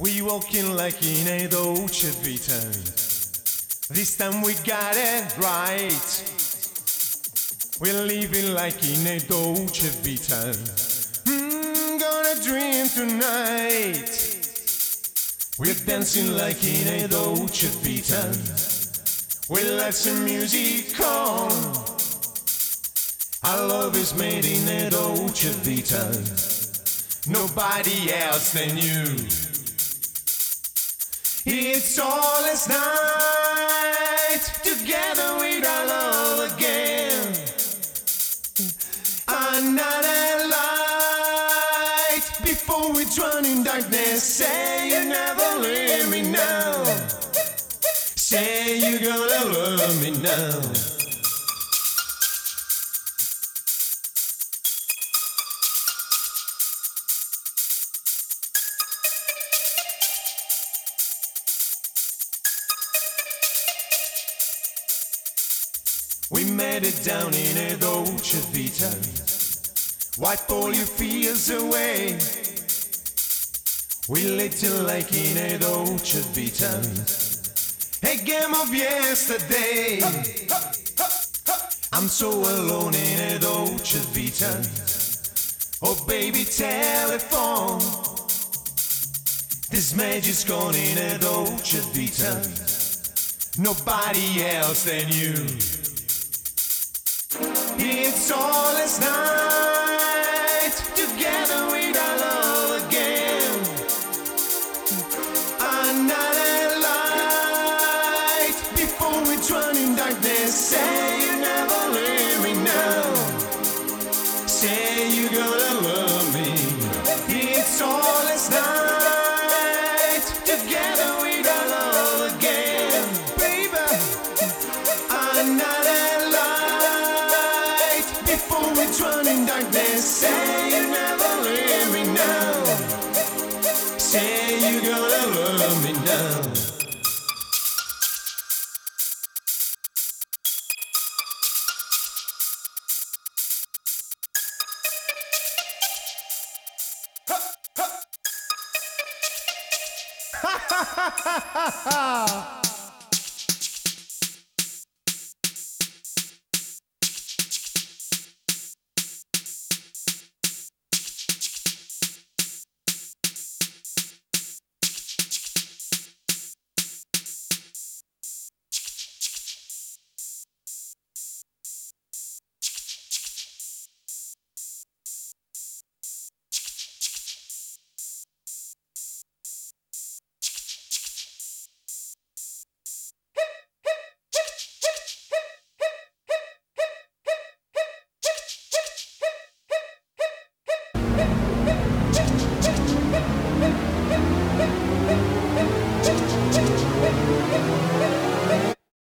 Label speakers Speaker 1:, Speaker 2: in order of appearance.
Speaker 1: We walking like in a Dolce Vita. This time we got it right. We're living like in a Dolce Vita. Gonna dream tonight. We're dancing like in a Dolce Vita. We let some music on. Our love is made in a Dolce Vita. Nobody else than you. It's all last night, together with our love again. Another light before we drown in darkness. Say you never leave me now. Say you're gonna love me now. We made it down in a Dolce Vita. Wipe all your fears away. We little like in a Dolce Vita. A game of yesterday. I'm so alone in a Dolce Vita. Oh baby, telephone. This magic's gone in a Dolce Vita. Nobody else than you. It's all last night, together with our love again. Another light before we drown in darkness. Say you never leave me now. Say you're gonna love me. It's all last night, together with our love again, baby. Another before we drown in darkness. Say you never leave me now. Say you're gonna love me now. Ha ha ha ha ha ha!